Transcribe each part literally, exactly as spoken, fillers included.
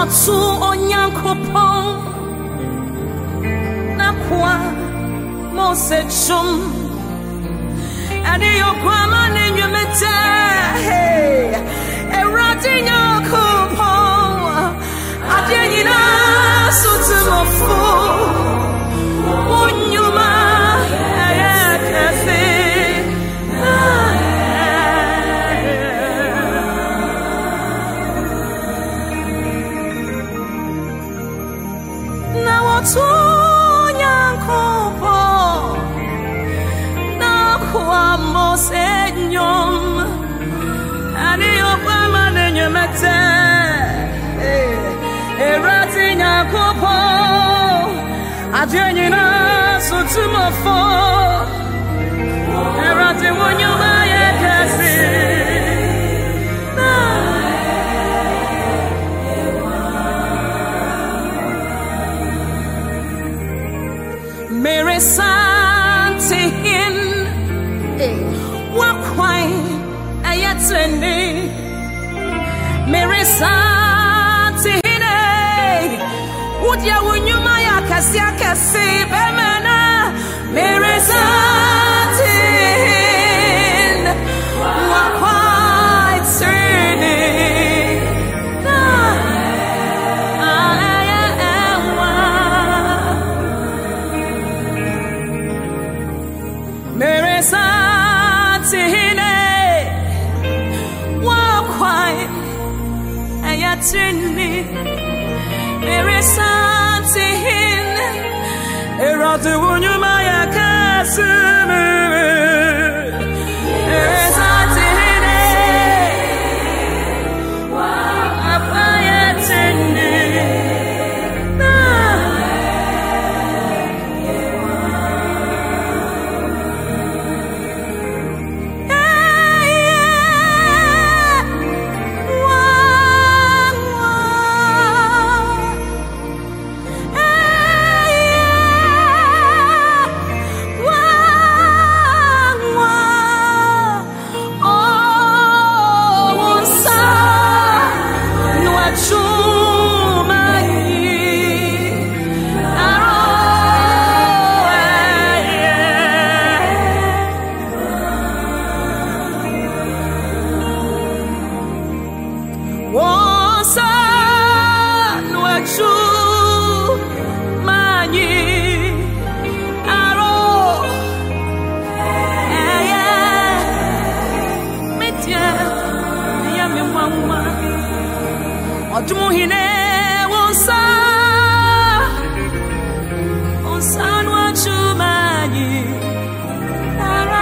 tu onyankopon na kwa mosechum ani yokwama nenyumete erati nyakopon adyina sutumofo onyuma ayakase Sonyankopo na kwa mosenyom ani opama nenyemete erati nyakopo adyanyina sutumofo erati wonyuma yekasi Mere santihin wakwai ayatene Mere santihin udia wunyuma yakasi akasi bemena Mere santihin wakwai tene Mere satihine wakwai ayatini Mere satihine eratu wunyuma yakasime Mere satihine wakwai ayatini Adumuhine wonsa wonsa nwachumanyi ara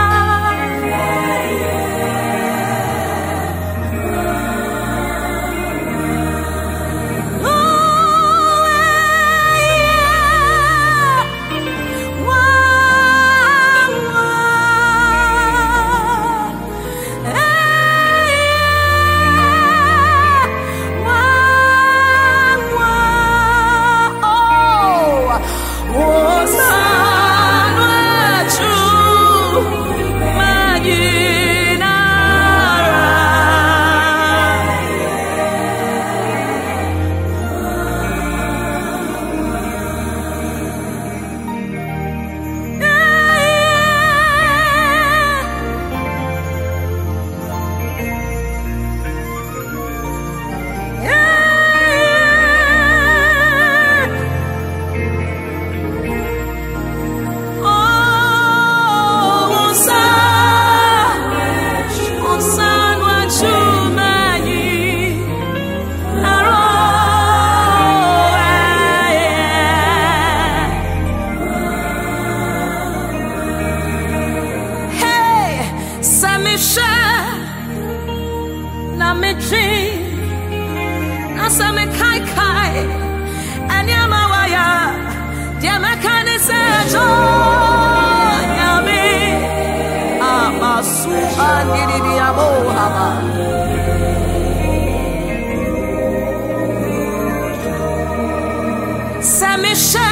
Samisha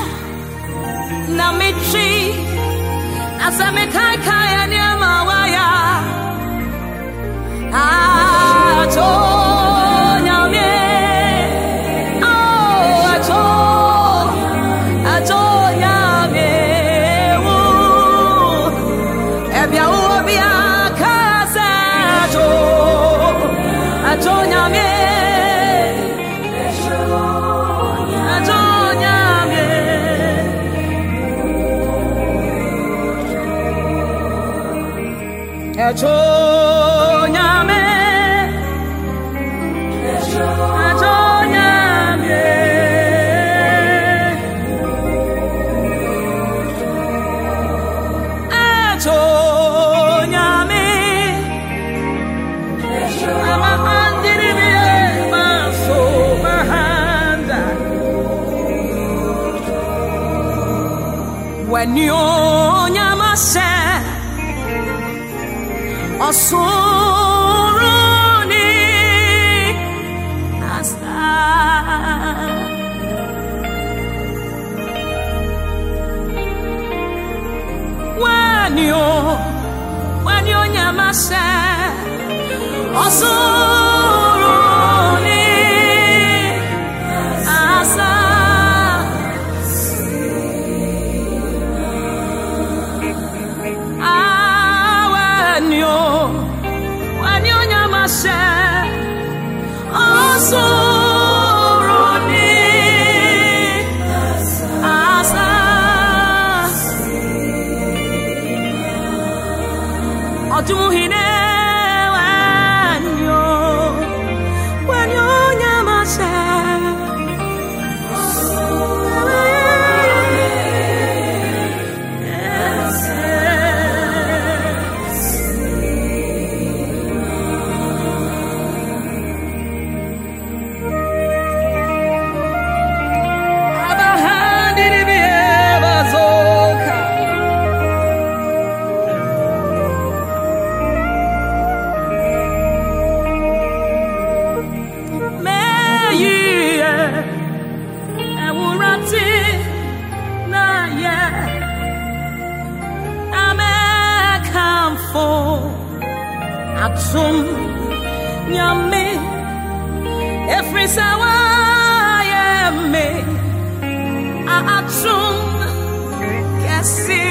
Namichi Asame kai kai anyama waya Ato nyame bia obia kasajo ajonya me ajonya me ajonya me ajonya me when you're Yamase, Osuruni, Asta. When you're, when you're Yamase, Osuruni, Asta. When you Yamase, Osuruni, Asa. Otumuhine when you, when you Yamase. Atum nyame every sawa yeme atum kesi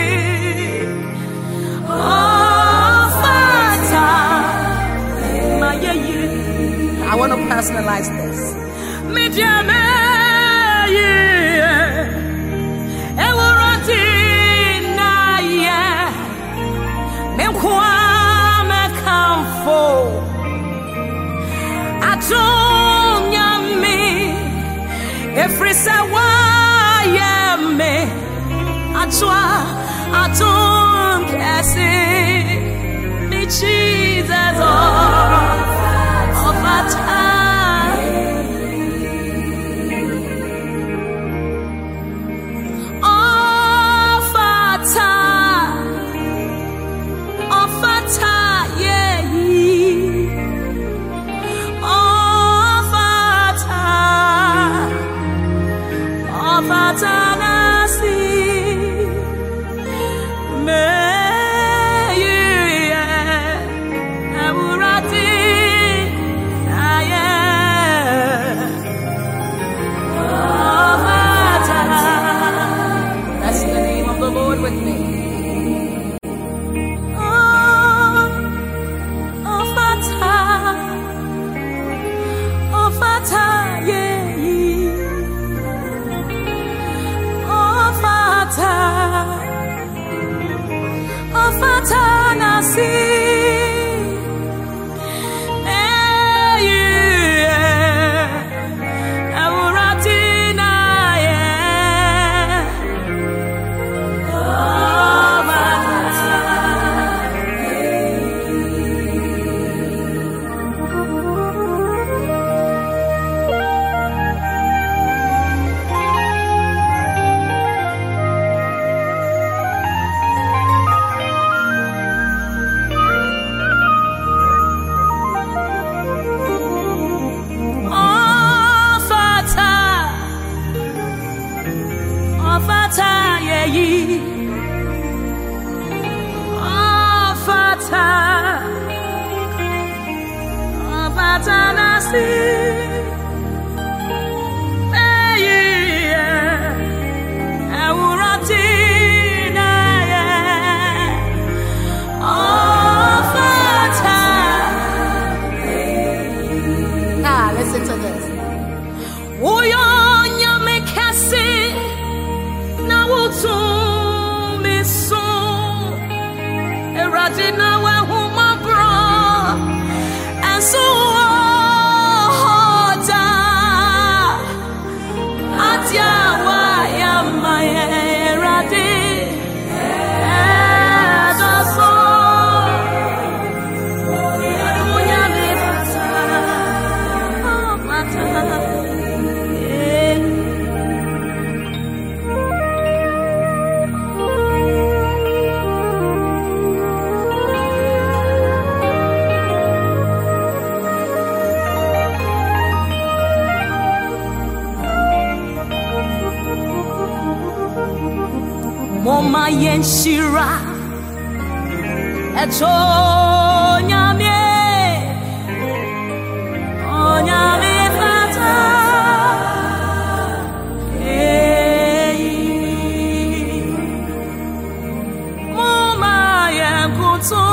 oh fata mayeyi. I want to personalize this. Mediame ye ewurati na ye menkwa Atum nyame every sawa yeme atwa atum kesi me Jesus of our time of our time of our time yeah. Fatanasi me ye amurati aye oh Fatana. That's the name of the Lord with me. Oh, oh Fatana, oh Fatana, yeah. Oh, Fatanasi, eh, yeah, Amuratina, yeah, oh, Oh Moma yenshira eto nyame onyame fata eh moma yenkuto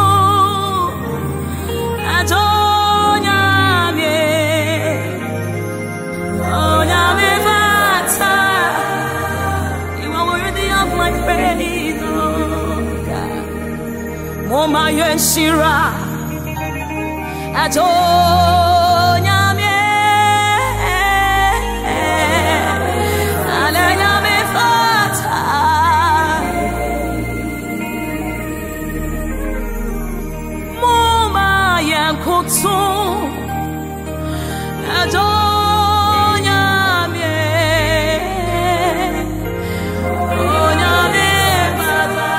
eto nyame onyame fata. You are worthy of my praise, oh God. Moma yenshira eto nyame ale nyame fata moma yenkuto eto nyame onyame fata.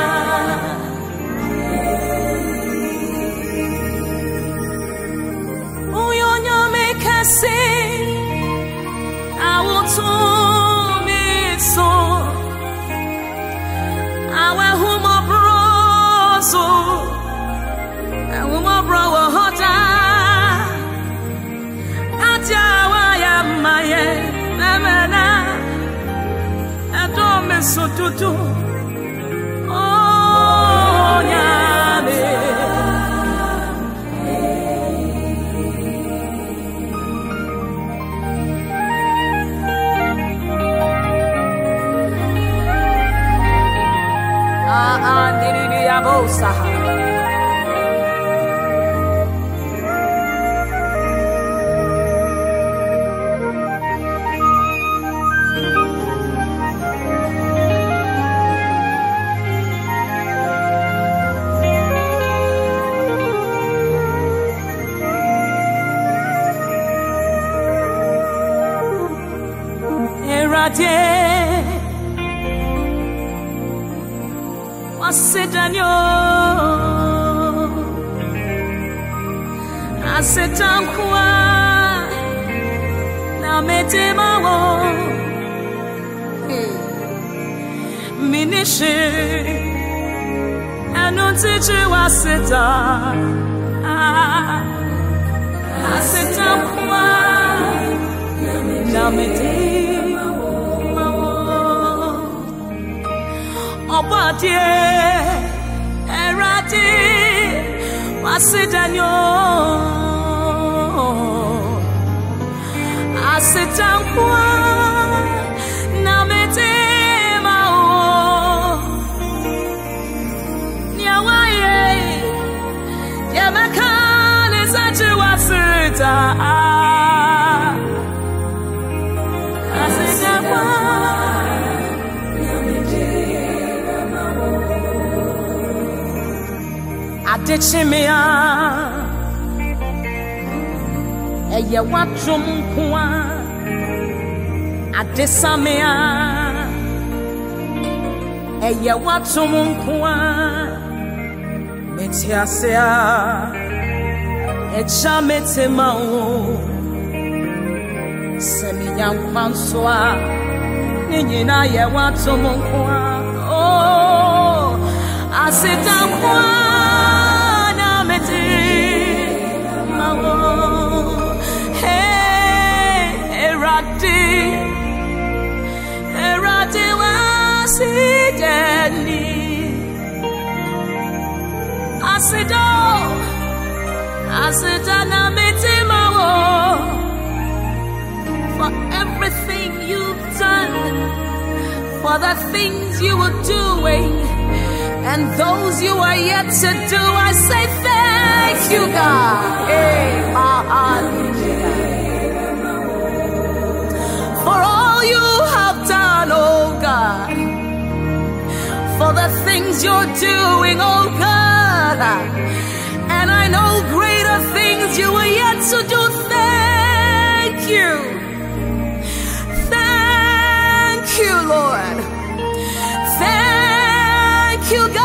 Uyonyame kase awotumi so awe humo broso humo bro hota atyawa ya maye namana adome so tutu oh nyame. Ah ah diri diri abosa. Erade wasedanyo asetankwa na metemawo minishi anuntichi waseta asetankwa na metemawo obadie erade wasedanyo asetankwa na metemao nyawaye yamakane sache waseta asetankwa adechimia eye watrum kwa adesamia eye watrum kwa metiasea echa metemao seminyankwanswa ninyina ye watrum kwa oh asetankwa na metemao hey erade erade wasideni asido asidana metemao for everything you've done, for the things you were doing and those you are yet to do. I say thank you, God. Hey, for all you have done, oh God, for the things you're doing, oh God, and I know greater things you are yet to do. Thank you. Thank you, Lord. Thank you,